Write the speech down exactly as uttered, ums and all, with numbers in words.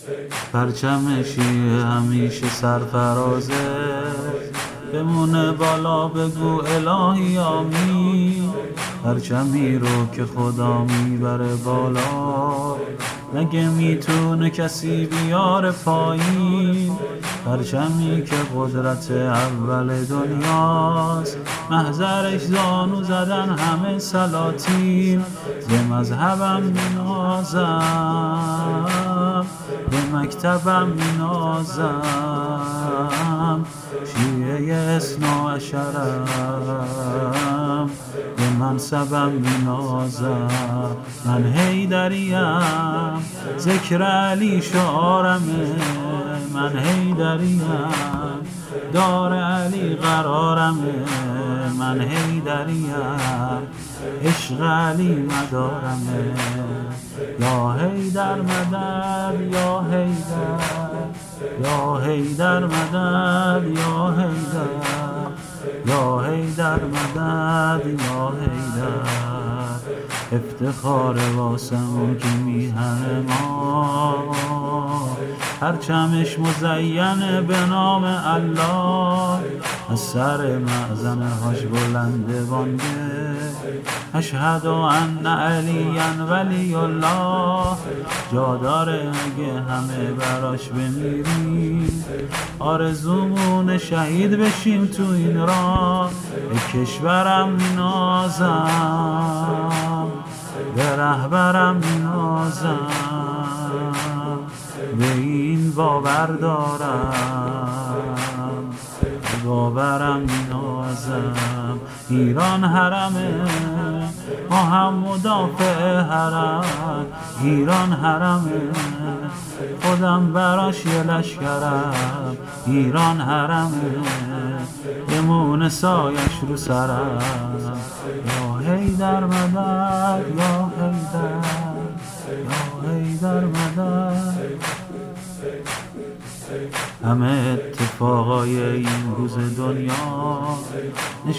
پرچم شیعه همیشه سرفرازه، بمونه بالا بگو الهی آمین. پرچمی رو که خدا میبره بالا، نگه میتونه کسی بیاره پایین. پرچمی که قدرت اول دنیاست، محضرش زانو زدن همه سلاطین. به مذهبم مینازم، به مکتبم مینازم، شیعه اثنا عشرم، به منصبم مینازم. من حیدریم، ذکر علی شعارمه. من حیدریم، دار علی قرارمه. من حیدریم، عشق علی مدارمه. یا حیدر مدد، یا حیدر، یا حیدر مدد، یا حیدر، یا حیدر مدد، یا حیدر. افتخار واسمون که میهن ما، پرچمش مزینه به نام الله. از سر معزنهاش بلنده بانده، اشهد ان علی ولی الله. جا داره اگه همه براش بمیریم، آرزومون شهید بشیم تو این راه. به کشورم مینازم، به رهبرم مینازم، به این باور دارم، به باورم مینازم. ایران حرمه، ما هم مدافع حرم. ایران حرمه، خودم براش یه لشکرم. ایران حرمه، بمونه سایش رو سرم. یا حیدر مدد، یا حیدر، یا حیدر مدد. همه اتفاقای این روز دنیا